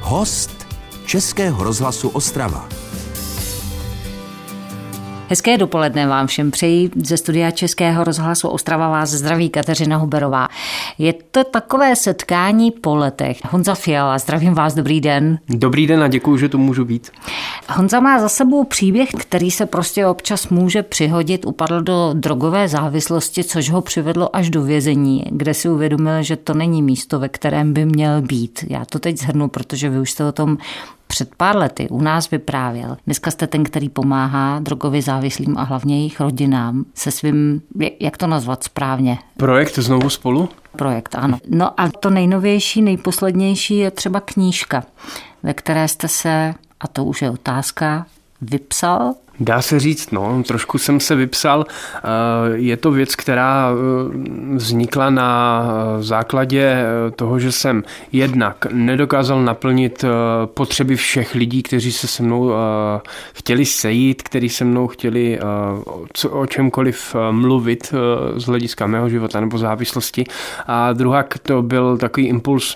Host Českého rozhlasu Ostrava. Hezké dopoledne vám všem přeji. Ze studia Českého rozhlasu Ostrava vás zdraví Kateřina Huberová. Je to takové setkání po letech. Honza Fiala, zdravím vás, dobrý den. Dobrý den a děkuji, že tu můžu být. Honza má za sebou příběh, který se prostě občas může přihodit. Upadl do drogové závislosti, což ho přivedlo až do vězení, kde si uvědomil, že to není místo, ve kterém by měl být. Já to teď shrnu, protože vy už jste o tom před pár lety u nás vyprávěl. Dneska jste ten, který pomáhá drogově závislým a hlavně jejich rodinám se svým, jak to nazvat správně? Projekt Znovu spolu? Projekt, ano. No a to nejnovější, nejposlednější je třeba knížka, ve které jste se, a to už je otázka, vypsal? Dá se říct, no, trošku jsem se vypsal. Je to věc, která vznikla na základě toho, že jsem jednak nedokázal naplnit potřeby všech lidí, kteří se se mnou chtěli sejít, kteří se mnou chtěli o čemkoliv mluvit z hlediska mého života nebo závislosti. A druhá to byl takový impuls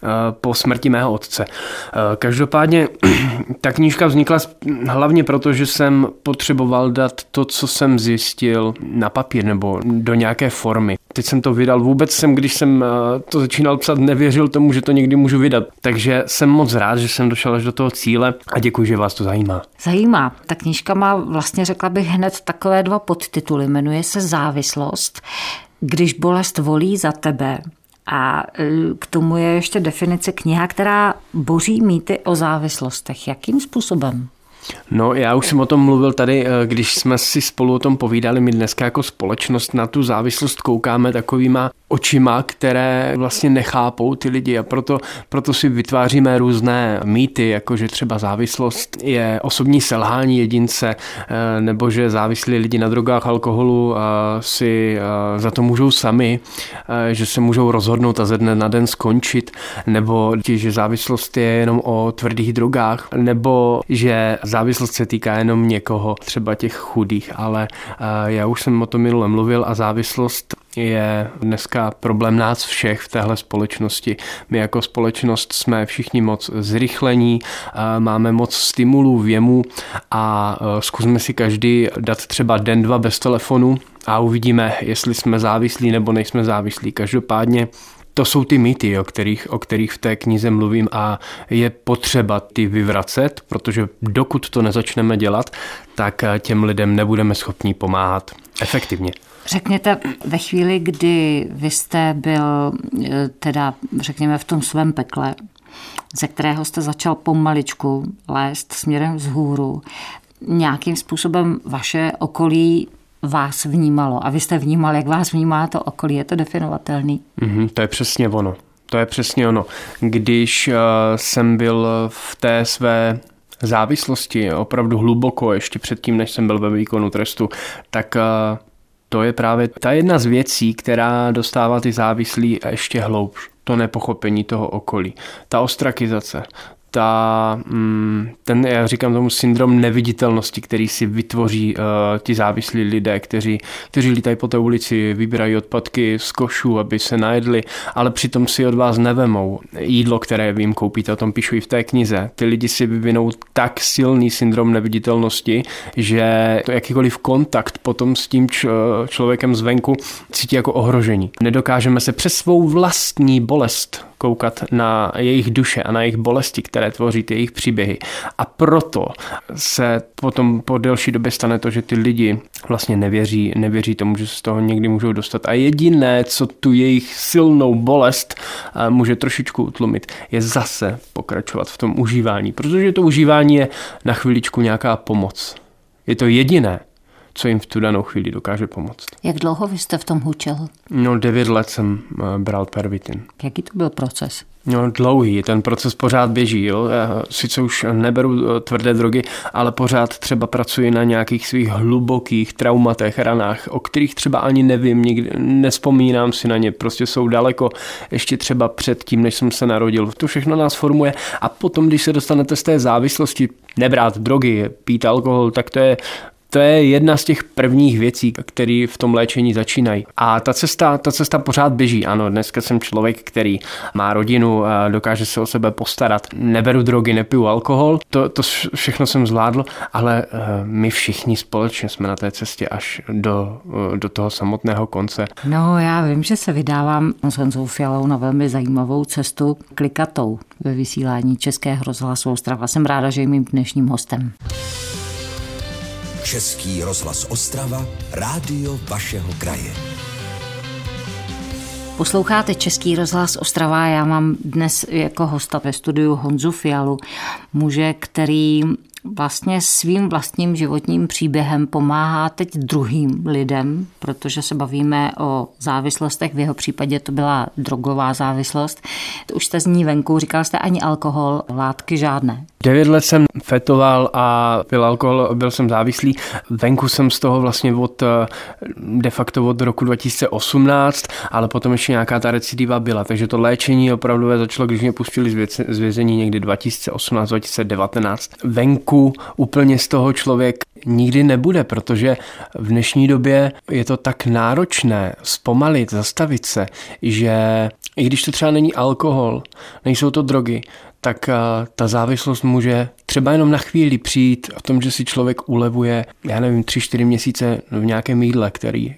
po smrti mého otce. Každopádně ta knížka vznikla hlavně proto, že jsem potřeboval dát to, co jsem zjistil, na papír nebo do nějaké formy. Teď jsem to vydal. Vůbec jsem, když jsem to začínal psat, nevěřil tomu, že to někdy můžu vydat. Takže jsem moc rád, že jsem došel až do toho cíle a děkuji, že vás to zajímá. Zajímá. Ta knížka má vlastně, řekla bych, hned takové dva podtituly. Jmenuje se Závislost, když bolest volí za tebe. A k tomu je ještě definice kniha, která boří mýty o závislostech. Jakým způsobem? No, já už jsem o tom mluvil tady, když jsme si spolu o tom povídali. My dneska jako společnost na tu závislost koukáme takovýma očima, které vlastně nechápou ty lidi a proto si vytváříme různé mýty, jako že třeba závislost je osobní selhání jedince, nebo že závislí lidi na drogách, alkoholu si za to můžou sami, že se můžou rozhodnout a ze dne na den skončit, nebo že závislost je jenom o tvrdých drogách, nebo že závislost se týká jenom někoho, třeba těch chudých, ale já už jsem o tom minule mluvil a závislost je dneska problém nás všech v téhle společnosti. My jako společnost jsme všichni moc zrychlení, máme moc stimulů, věmů a zkusme si každý dát třeba den, dva bez telefonu a uvidíme, jestli jsme závislí nebo nejsme závislí. Každopádně to jsou ty mýty, o kterých v té knize mluvím a je potřeba ty vyvracet, protože dokud to nezačneme dělat, tak těm lidem nebudeme schopni pomáhat efektivně. Řekněte, ve chvíli, kdy vy jste byl teda, řekněme, v tom svém pekle, ze kterého jste začal pomaličku lézt směrem vzhůru, nějakým způsobem vaše okolí vás vnímalo a vy jste vnímal, jak vás vnímá to okolí, je to definovatelný? To je přesně ono. To je přesně ono. Když jsem byl v té své závislosti opravdu hluboko, ještě předtím, než jsem byl ve výkonu trestu, tak to je právě ta jedna z věcí, která dostává ty závislí ještě hloubš. To nepochopení toho okolí. Ta ostrakizace. Já říkám tomu syndrom neviditelnosti, který si vytvoří ti závislí lidé, kteří lítají po té ulici, vybírají odpadky z košů, aby se najedli, ale přitom si od vás nevemou jídlo, které vy jim koupíte, o tom píšu i v té knize. Ty lidi si vyvinou tak silný syndrom neviditelnosti, že to jakýkoliv kontakt potom s tím člověkem zvenku cítí jako ohrožení. Nedokážeme se přes svou vlastní bolest koukat na jejich duše a na jejich bolesti, které tvoří ty jejich příběhy. A proto se potom po delší době stane to, že ty lidi vlastně nevěří tomu, že se z toho někdy můžou dostat. A jediné, co tu jejich silnou bolest může trošičku utlumit, je zase pokračovat v tom užívání. Protože to užívání je na chviličku nějaká pomoc. Je to jediné, co jim v tu danou chvíli dokáže pomoct. Jak dlouho vy jste v tom hučel? 9 let jsem bral pervitin. Jaký to byl proces? Dlouhý, ten proces pořád běží. Jo. Já sice už neberu tvrdé drogy, ale pořád třeba pracuji na nějakých svých hlubokých traumatech, ranách, o kterých třeba ani nevím, nikdy nevzpomínám si na ně, prostě jsou daleko ještě třeba před tím, než jsem se narodil. To všechno nás formuje a potom, když se dostanete z té závislosti, nebrát drogy, pít alkohol, tak to je To je jedna z těch prvních věcí, které v tom léčení začínají. A ta cesta pořád běží. Ano, dneska jsem člověk, který má rodinu, dokáže se o sebe postarat. Neberu drogy, nepiju alkohol. To všechno jsem zvládl, ale my všichni společně jsme na té cestě až do toho samotného konce. No, já vím, že se vydávám s Honzou Fialou na velmi zajímavou cestu klikatou ve vysílání Českého rozhlasu Ostrava. Jsem ráda, že je mým dnešním hostem. Český rozhlas Ostrava, rádio vašeho kraje. Posloucháte Český rozhlas Ostrava. Já mám dnes jako hosta ve studiu Honzu Fialu, muže, který vlastně svým vlastním životním příběhem pomáhá teď druhým lidem, protože se bavíme o závislostech. V jeho případě to byla drogová závislost. Už jste z ní venku, říkal jste ani alkohol, látky žádné. 9 let jsem fetoval a pil alkohol, byl jsem závislý. Venku jsem z toho vlastně de facto od roku 2018, ale potom ještě nějaká ta recidiva byla. Takže to léčení opravdu začalo, když mě pustili z vězení někdy 2018-2019. Venku úplně z toho člověk nikdy nebude, protože v dnešní době je to tak náročné zpomalit, zastavit se, že i když to třeba není alkohol, nejsou to drogy, tak ta závislost může třeba jenom na chvíli přijít v tom, že si člověk ulevuje, 3-4 měsíce v nějakém jídle, který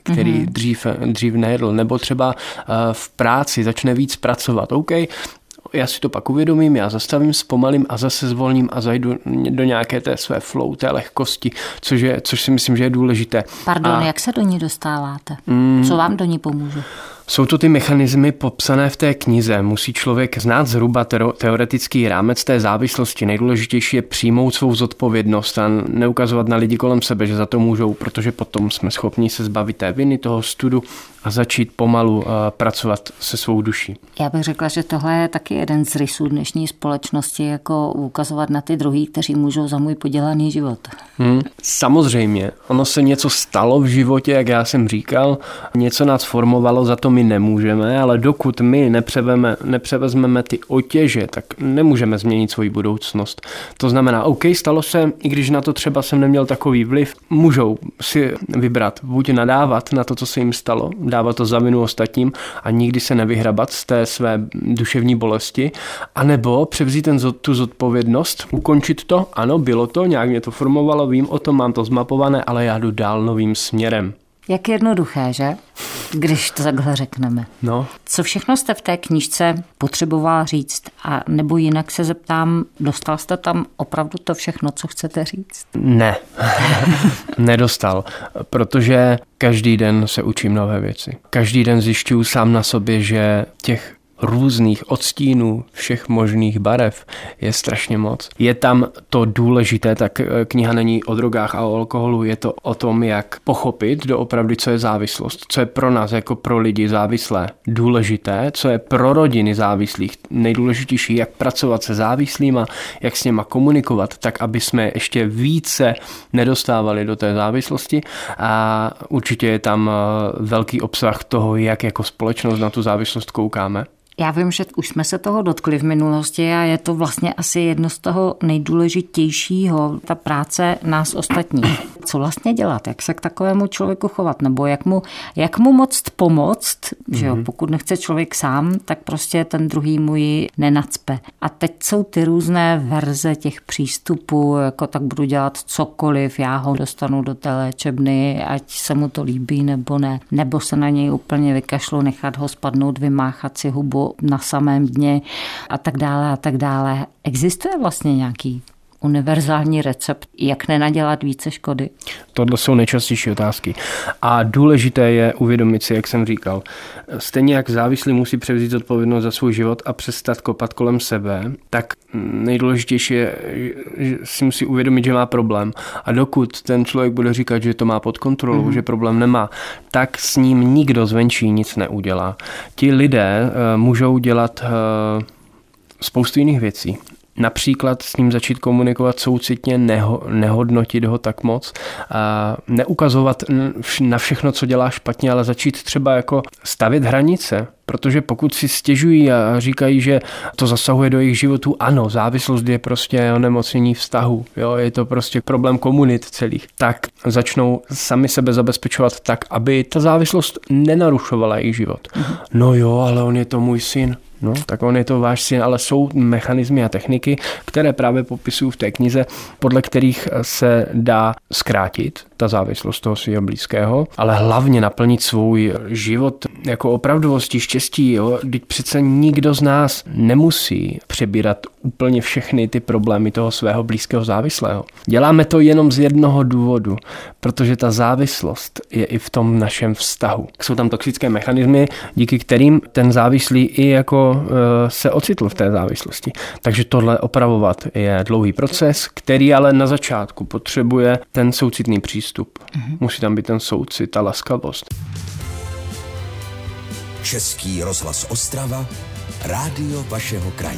dřív nejedl, nebo třeba v práci začne víc pracovat. OK, já si to pak uvědomím, já zastavím, zpomalím a zase zvolním a zajdu do nějaké té své flow, té lehkosti, což si myslím, že je důležité. Pardon, jak se do ní dostáváte? Co vám do ní pomůže? Jsou to ty mechanismy popsané v té knize. Musí člověk znát zhruba teoretický rámec té závislosti. Nejdůležitější je přijmout svou zodpovědnost a neukazovat na lidi kolem sebe, že za to můžou, protože potom jsme schopni se zbavit té viny, toho studu a začít pomalu pracovat se svou duší. Já bych řekla, že tohle je taky jeden z rysů dnešní společnosti, jako ukazovat na ty druhý, kteří můžou za můj podělaný život. Samozřejmě. Ono se něco stalo v životě, jak já jsem říkal, něco nás formovalo, za to my nemůžeme, ale dokud my nepřevezmeme ty otěže, tak nemůžeme změnit svoji budoucnost. To znamená, OK, stalo se, i když na to třeba jsem neměl takový vliv, můžou si vybrat, buď nadávat na to, co se jim stalo, dávat to za vinu ostatním a nikdy se nevyhrabat z té své duševní bolesti, anebo převzít tu zodpovědnost, ukončit to, ano, bylo to, nějak mě to formovalo, vím o tom, mám to zmapované, ale já jdu dál novým směrem. Jak jednoduché, že? Když to takhle řekneme. No. Co všechno jste v té knížce potřeboval říct? A nebo jinak se zeptám, dostal jste tam opravdu to všechno, co chcete říct? Ne, nedostal, protože každý den se učím nové věci. Každý den zjišťuju sám na sobě, že těch různých odstínů všech možných barev je strašně moc. Je tam to důležité, tak kniha není o drogách a o alkoholu, je to o tom, jak pochopit doopravdy, co je závislost, co je pro nás jako pro lidi závislé důležité, co je pro rodiny závislých nejdůležitější, jak pracovat se závislýma, jak s něma komunikovat, tak aby jsme ještě více nedostávali do té závislosti a určitě je tam velký obsah toho, jak jako společnost na tu závislost koukáme. Já vím, že už jsme se toho dotkli v minulosti a je to vlastně asi jedno z toho nejdůležitějšího, ta práce nás ostatních. Co vlastně dělat, jak se k takovému člověku chovat, nebo jak mu moct pomoct, že jo, pokud nechce člověk sám, tak prostě ten druhý mu ji nenacpe. A teď jsou ty různé verze těch přístupů, jako tak budu dělat cokoliv, já ho dostanu do té léčebny, ať se mu to líbí nebo ne, nebo se na něj úplně vykašlu, nechat ho spadnout, vymáchat si hubu na samém dně a tak dále a tak dále. Existuje vlastně nějaký univerzální recept, jak nenadělat více škody? Tohle jsou nejčastější otázky. A důležité je uvědomit si, jak jsem říkal. Stejně jak závislý musí převzít odpovědnost za svůj život a přestat kopat kolem sebe, tak nejdůležitější je, že si musí uvědomit, že má problém. A dokud ten člověk bude říkat, že to má pod kontrolou, že problém nemá, tak s ním nikdo zvenčí nic neudělá. Ti lidé můžou dělat spoustu jiných věcí. například s ním začít komunikovat soucitně, nehodnotit ho tak moc, a neukazovat na všechno, co dělá špatně, ale začít třeba jako stavět hranice. Protože pokud si stěžují a říkají, že to zasahuje do jejich životů, ano, závislost je prostě onemocnění vztahu, jo, je to prostě problém komunit celých, tak začnou sami sebe zabezpečovat tak, aby ta závislost nenarušovala jejich život. No jo, ale on je to můj syn. No, tak on je to váš syn, ale jsou mechanismy a techniky, které právě popisují v té knize, podle kterých se dá zkrátit ta závislost toho svého blízkého, ale hlavně naplnit svůj život jako opravdovosti, štěstí. Jo? Vždyť přece nikdo z nás nemusí přebírat úplně všechny ty problémy toho svého blízkého závislého. Děláme to jenom z jednoho důvodu, protože ta závislost je i v tom našem vztahu. Jsou tam toxické mechanismy, díky kterým ten závislý i jako se ocitl v té závislosti. Takže tohle opravovat je dlouhý proces, který ale na začátku potřebuje ten soucitný přístup. Musí tam být ten soucit a laskavost. Český rozhlas Ostrava, rádio vašeho kraje.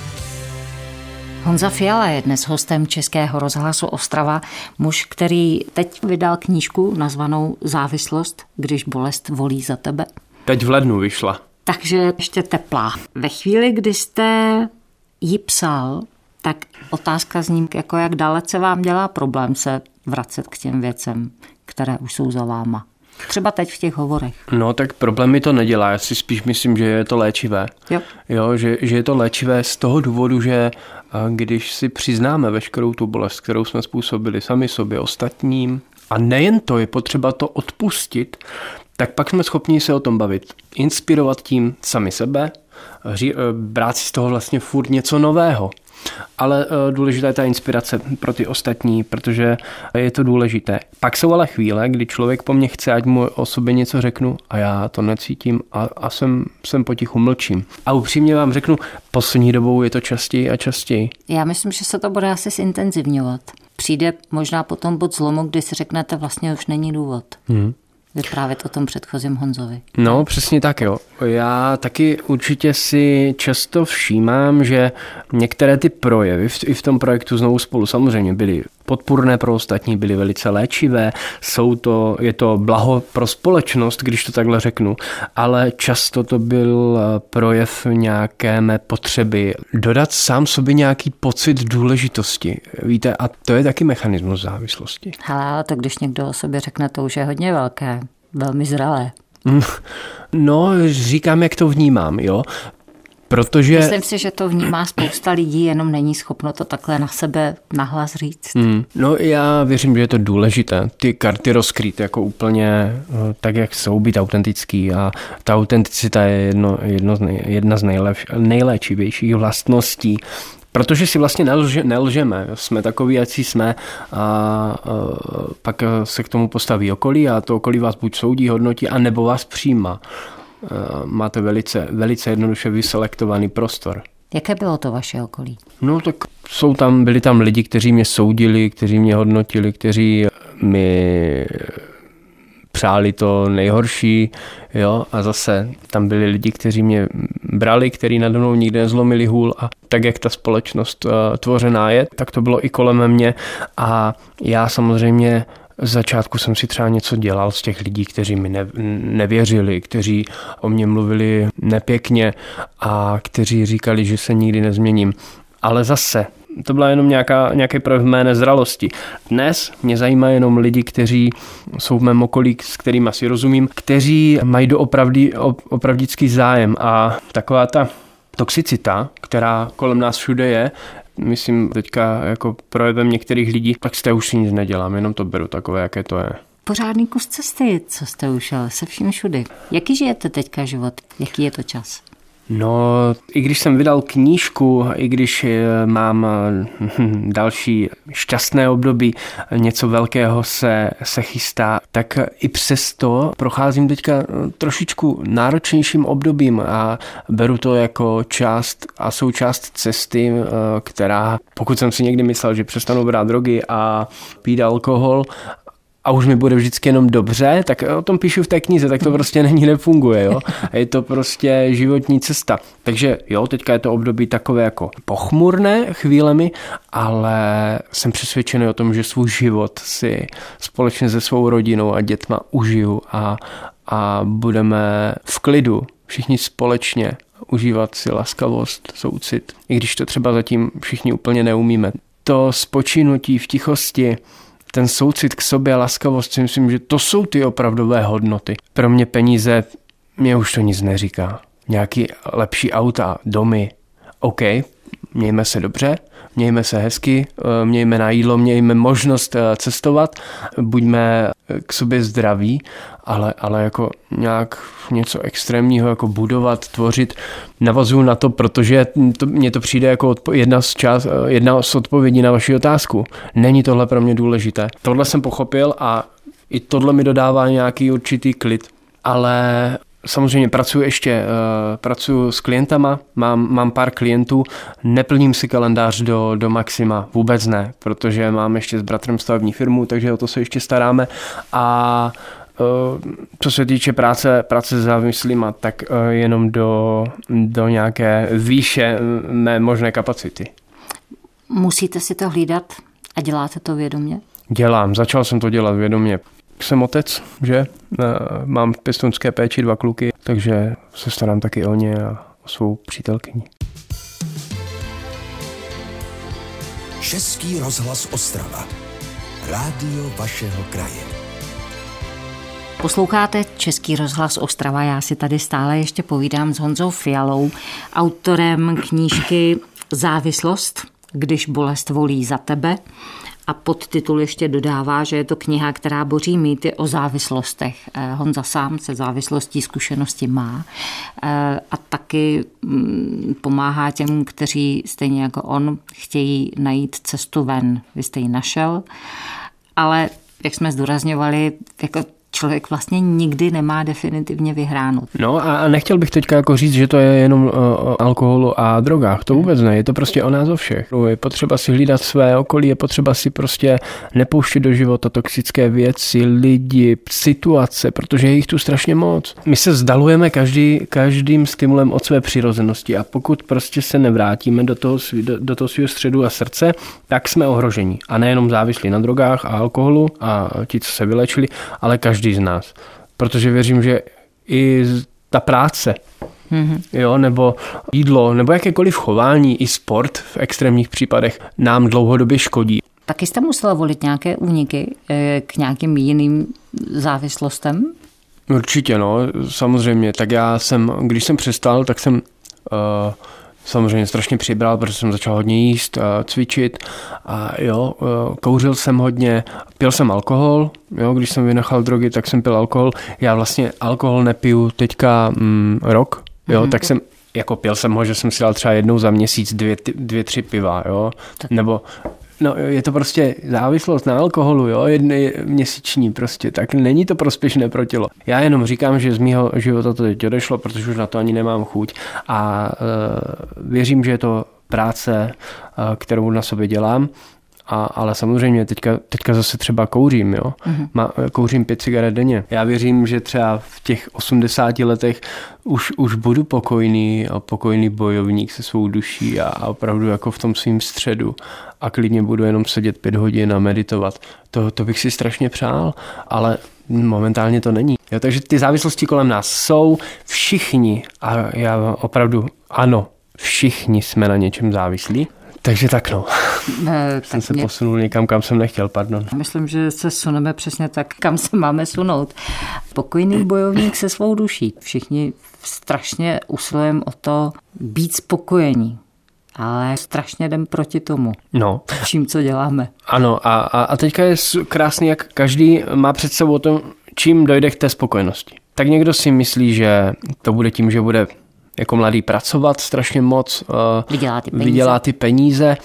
Honza Fiala je dnes hostem Českého rozhlasu Ostrava, muž, který teď vydal knížku nazvanou Závislost, když bolest volí za tebe. Teď v lednu vyšla. Takže ještě teplá. Ve chvíli, kdy jste ji psal, tak otázka zní, jako jak dalece vám dělá problém se vracet k těm věcem, které už jsou za váma. Třeba teď v těch hovorech. No tak problém mi to nedělá, já si spíš myslím, že je to léčivé. Jo, že je to léčivé z toho důvodu, že když si přiznáme veškerou tu bolest, kterou jsme způsobili sami sobě, ostatním, a nejen to, je potřeba to odpustit, tak pak jsme schopni se o tom bavit. Inspirovat tím sami sebe, brát si z toho vlastně furt něco nového. Ale důležitá je ta inspirace pro ty ostatní, protože je to důležité. Pak jsou ale chvíle, kdy člověk po mně chce, ať mu o sobě něco řeknu a já to necítím a jsem potichu mlčím. A upřímně vám řeknu, poslední dobou je to častěji a častěji. Já myslím, že se to bude asi zintenzivňovat. Přijde možná potom bod zlomu, kdy si řeknete, vlastně už není důvod. Vyprávět o tom předchozím Honzovi. No, přesně tak, jo. Já taky určitě si často všímám, že některé ty projevy i v tom projektu Znovu spolu samozřejmě byly podpůrné pro ostatní, byly velice léčivé, je to blaho pro společnost, když to takhle řeknu, ale často to byl projev nějaké mé potřeby dodat sám sobě nějaký pocit důležitosti. Víte, a to je taky mechanismus závislosti. Ale to, když někdo o sobě řekne, to už je hodně velké, velmi zralé. No, říkám, jak to vnímám, jo. Protože... Myslím si, že to vnímá spousta lidí, jenom není schopno to takhle na sebe nahlas říct. No já věřím, že je to důležité. Ty karty rozkrýt jako úplně tak, jak jsou, být autentický a ta autenticita je jedna z nejléčivějších vlastností. Protože si vlastně nelžeme, jsme takoví, jak jsme a pak se k tomu postaví okolí a to okolí vás buď soudí, hodnotí, anebo vás přijímá. Máte velice jednoduše vyselektovaný prostor. Jaké bylo to vaše okolí? No tak byli tam lidi, kteří mě soudili, kteří mě hodnotili, kteří mi přáli to nejhorší, jo, a zase tam byli lidi, kteří mě brali, kteří nade mnou nikdy nezlomili hůl a tak, jak ta společnost tvořená je, tak to bylo i kolem mě a já samozřejmě z začátku jsem si třeba něco dělal z těch lidí, kteří mi nevěřili, kteří o mě mluvili nepěkně a kteří říkali, že se nikdy nezměním. Ale zase, to byla jenom nějaký projev mé nezralosti. Dnes mě zajímají jenom lidi, kteří jsou v mém okolí, s kterými asi rozumím, kteří mají opravdický zájem a taková ta toxicita, která kolem nás všude je, myslím teďka jako projevem některých lidí, tak z té už si nic nedělám, jenom to beru takové, jaké to je. Pořádný kus cesty, co jste ušel, se vším všudy. Jaký žijete teďka život? Jaký je to čas? No, i když jsem vydal knížku, i když mám další šťastné období, něco velkého se chystá, tak i přesto procházím teďka trošičku náročnějším obdobím a beru to jako část a součást cesty, která, pokud jsem si někdy myslel, že přestanu brát drogy a pít alkohol, a už mi bude vždycky jenom dobře, tak o tom píšu v té knize, tak to prostě nefunguje, jo. Je to prostě životní cesta. Takže jo, teďka je to období takové jako pochmurné chvílemi, ale jsem přesvědčený o tom, že svůj život si společně se svou rodinou a dětma užiju a budeme v klidu všichni společně užívat si laskavost, soucit, i když to třeba zatím všichni úplně neumíme. To spočinutí v tichosti, ten soucit k sobě a laskavost, si myslím, že to jsou ty opravdové hodnoty. Pro mě peníze, mě už to nic neříká. Nějaký lepší auta, domy, OK, mějme se dobře, mějme se hezky, mějme na jídlo, mějme možnost cestovat, buďme k sobě zdraví, ale jako nějak něco extrémního jako budovat, tvořit, navazuju na to, protože mně to přijde jako jedna z odpovědí na vaši otázku. Není tohle pro mě důležité. Tohle jsem pochopil a i tohle mi dodává nějaký určitý klid, ale samozřejmě pracuji s klientama, mám pár klientů, neplním si kalendář do maxima, vůbec ne, protože mám ještě s bratrem stavební firmu, takže o to se ještě staráme a co se týče práce s závislýma, tak jenom do nějaké výše mé možné kapacity. Musíte si to hlídat a děláte to vědomě? Začal jsem to dělat vědomě. Jsem otec, že? Mám v pěstounské péči 2 kluky, takže se starám taky o ně a o svou přítelkyni. Český rozhlas Ostrava. Rádio vašeho kraje. Posloucháte Český rozhlas Ostrava. Já si tady stále ještě povídám s Honzou Fialou, autorem knížky Závislost, když bolest volí za tebe. A podtitul ještě dodává, že je to kniha, která boří mýty o závislostech. Honza sám se závislostí zkušenosti má a taky pomáhá těm, kteří stejně jako on chtějí najít cestu ven. Vy jste ji našel, ale jak jsme zdůrazňovali, jako člověk vlastně nikdy nemá definitivně vyhráno. No a nechtěl bych teďka jako říct, že to je jenom o alkoholu a drogách. To vůbec ne, je to prostě o nás o všech. Je potřeba si hlídat své okolí, je potřeba si prostě nepouštět do života toxické věci, lidi, situace, protože je jich tu strašně moc. My se vzdalujeme každým stimulem od své přirozenosti a pokud prostě se nevrátíme do toho svého středu a srdce, tak jsme ohroženi. A nejenom závislí na drogách a alkoholu a ti, co se vylečili, ale každý z nás. Protože věřím, že i ta práce, jo, nebo jídlo, nebo jakékoliv chování, i sport v extrémních případech nám dlouhodobě škodí. Taky jste musela volit nějaké úniky k nějakým jiným závislostem? Určitě, no, samozřejmě. Tak když jsem přestal, tak jsem samozřejmě strašně přibral, protože jsem začal hodně jíst, cvičit a jo, kouřil jsem hodně, pil jsem alkohol, jo, když jsem vynechal drogy, tak jsem pil alkohol. Já vlastně alkohol nepiju teďka rok, jo, tak jsem, jako pil jsem ho, že jsem si dal třeba jednou za měsíc 2-3 piva, jo, nebo no, je to prostě závislost na alkoholu, jo, měsíční prostě, tak není to prospěšné pro tělo. Já jenom říkám, že z mýho života to teď odešlo, protože už na to ani nemám chuť a věřím, že je to práce, kterou na sobě dělám, ale samozřejmě teďka zase třeba kouřím, jo. Kouřím 5 cigaret denně. Já věřím, že třeba v těch 80 letech už budu pokojný bojovník se svou duší a opravdu jako v tom svým středu a klidně budu jenom sedět 5 hodin a meditovat. To bych si strašně přál, ale momentálně to není. Jo, takže ty závislosti kolem nás jsou všichni a já opravdu ano, všichni jsme na něčem závislí. Takže tak no. Jsem se posunul někam, kam jsem nechtěl, pardon. Myslím, že se suneme přesně tak, kam se máme sunout. Pokojný bojovník se svou duší. Všichni strašně usilujeme o to být spokojení, ale strašně jdem proti tomu. No. Čím, co děláme. Ano a teďka je krásný, jak každý má před sebou o tom, čím dojde k té spokojenosti. Tak někdo si myslí, že to bude tím, že bude jako mladý pracovat strašně moc, vydělá ty peníze,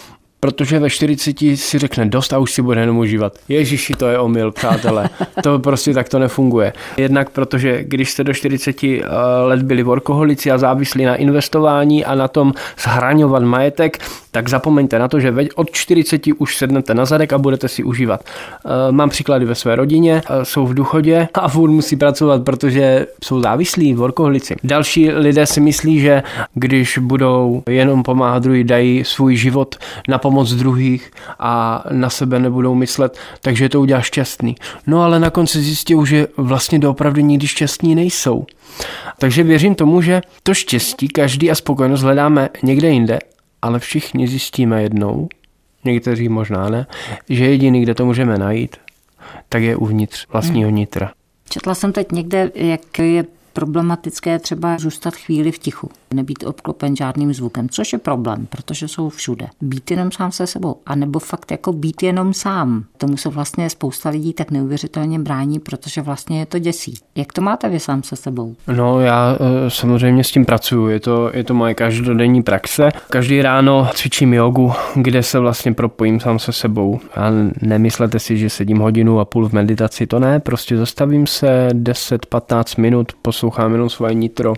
protože ve 40 si řekne dost a už si bude jenom užívat. Ježiši, to je omyl, přátelé. To prostě tak to nefunguje. Jednak protože když jste do 40 let byli workoholici a závislí na investování a na tom zhraňovat majetek, tak zapomeňte na to, že od 40 už sednete na zadek a budete si užívat. Mám příklady ve své rodině, jsou v důchodě a furt musí pracovat, protože jsou závislí workoholici. Další lidé si myslí, že když budou jenom pomáhat druhý, dají svůj život na pomoc druhých a na sebe nebudou myslet, takže to udělá šťastný. No ale na konci zjistí, že vlastně doopravdy nikdy šťastní nejsou. Takže věřím tomu, že to štěstí, každý a spokojenost hledáme někde jinde, ale všichni zjistíme jednou, někteří možná ne, že jediný, kde to můžeme najít, tak je uvnitř vlastního nitra. Četla jsem teď někde, jak je problematické třeba zůstat chvíli v tichu, nebýt obklopen žádným zvukem, což je problém, protože jsou všude. Být jenom sám se sebou, anebo fakt jako být jenom sám. Tomu se vlastně spousta lidí tak neuvěřitelně brání, protože vlastně je to děsí. Jak to máte vy sám se sebou? No já samozřejmě s tím pracuju, je to moje každodenní praxe. Každý ráno cvičím jogu, kde se vlastně propojím sám se sebou. A nemyslete si, že sedím 1,5 hodiny v meditaci, to ne, prostě zastavím se 10-15 minut, poslouchám jenom svoje nitro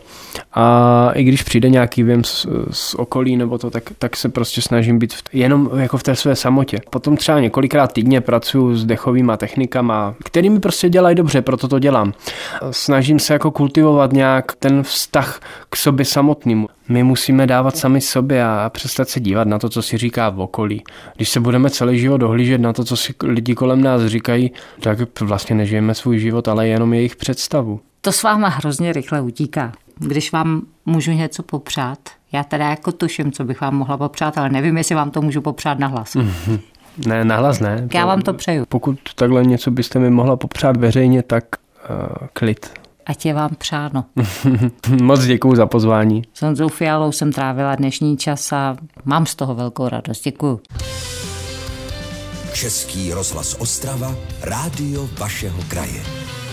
a i když přijde nějaký vím z okolí nebo to, tak se prostě snažím být jenom jako v té své samotě. Potom třeba několikrát týdně pracuji s dechovýma technikama, kterými prostě dělají dobře, proto to dělám. Snažím se jako kultivovat nějak ten vztah k sobě samotnému. My musíme dávat sami sobě a přestat se dívat na to, co si říká v okolí. Když se budeme celý život dohlížet na to, co si lidi kolem nás říkají, tak vlastně nežijeme svůj život, ale jenom jejich představu. To s váma hrozně rychle utíká. Když vám můžu něco popřát, já teda jako tuším, co bych vám mohla popřát, ale nevím, jestli vám to můžu popřát nahlas. Ne, nahlas ne. Já vám to přeju. Pokud takhle něco byste mi mohla popřát veřejně, tak klid. Ať je vám přáno. Moc děkuju za pozvání. S Honzou Fialou jsem trávila dnešní čas a mám z toho velkou radost. Děkuju. Český rozhlas Ostrava, rádio vašeho kraje.